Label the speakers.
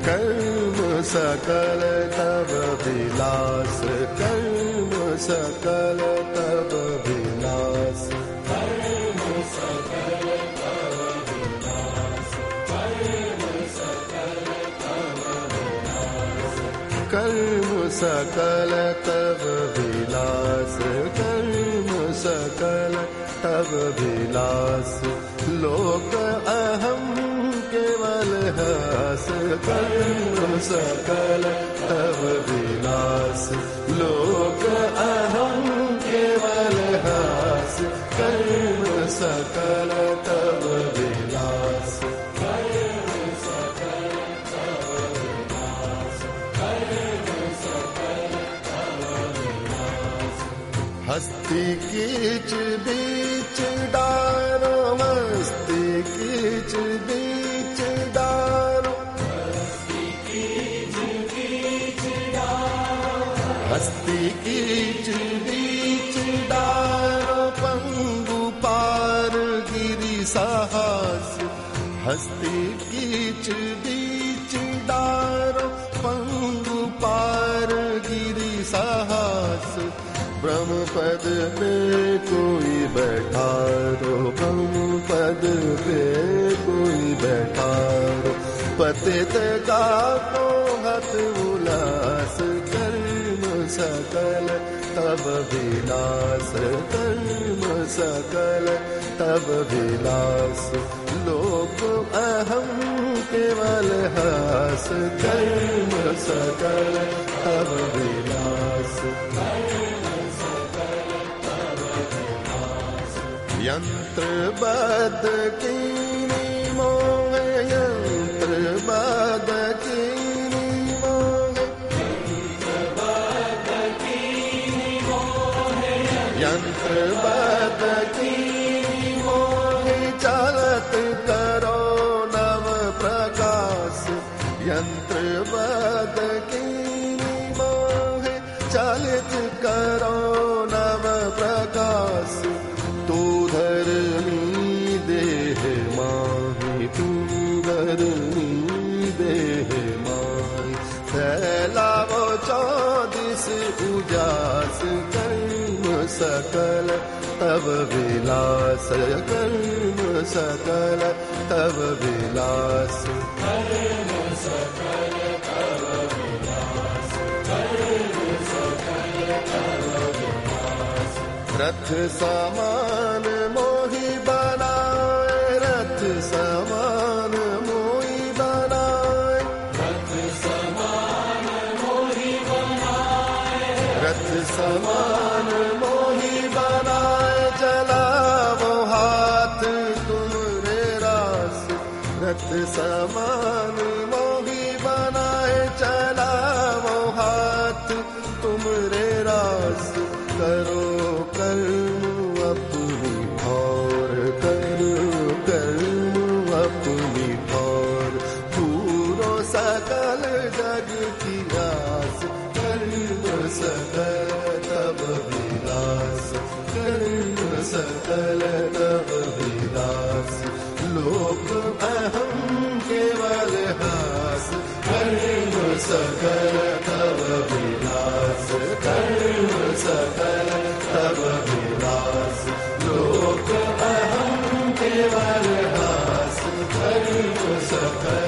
Speaker 1: कर्म सकल तब विलास, कर्म सकल तब विलास, कर्म सकल तब विलास, कर्म सकल तब विलास, कर्म सकल तब विलास, कर्म सकल तब विलास, लोक अहम केवल हास, कर्म सकल तब विलास, लोक अहम केवल हास, कर्म सकल तब विलास, कर्म सकल तब विलास, कर्म सकल तब विलास, हस्ती कीच बीच डारो, हस्ती कीच बीच डारो, हस्ती कीच बीच डारो, हस्ती कीच बीच डारो, पंगु पार गिरि साहस, हस्ती कीच बीच डारो, पंगु पार गिरि साहस, ब्रह्म पद पे कोई बैठारो, ब्रह्म पद पे कोई बैठारो, पतित का तो हत उल्लास, कर्म सकल तब विलास, कर्म सकल तब विलास, लोक अहम केवल हास, कर्म सकल तब विलास, यंत्र बद कीनी मोह, यंत्र बद कीनी मोह, यंत्र बद कीनी मोह, यंत्र बद कीनी मोह, चलत करो नव प्रकाश, यंत्र बद कीनी मोह, चलित करो नव प्रकाश, तू धरनी देह माही, तू धरनी देह माही, फैलावो चौदिस उजास, कर्म सकल तब विलास, कर्म सकल तब विलास, कर्म सकल तब विलास, कर्म सकल तब विलास, रथ समान मोहि बनाए, रथ समान मोहि बनाए, रथ समान मोहि बनाए, रथ समान मोहि बनाए, चलावो हाथ तुमरे रास, रथ समान मोहि बनाए, चलावो हाथ तुमरे रास, करो कर्म अपनी और, करो कर्म अपनी और, पूरो सकल जग की आस, कर्म सकल तब विलास, कर्म सकल तब विलास, लोक अहम केवल हास, कर्म सकल तब विलास, कर्म सकल तब विलास, लोक अहम केवल हास, कर्म सकल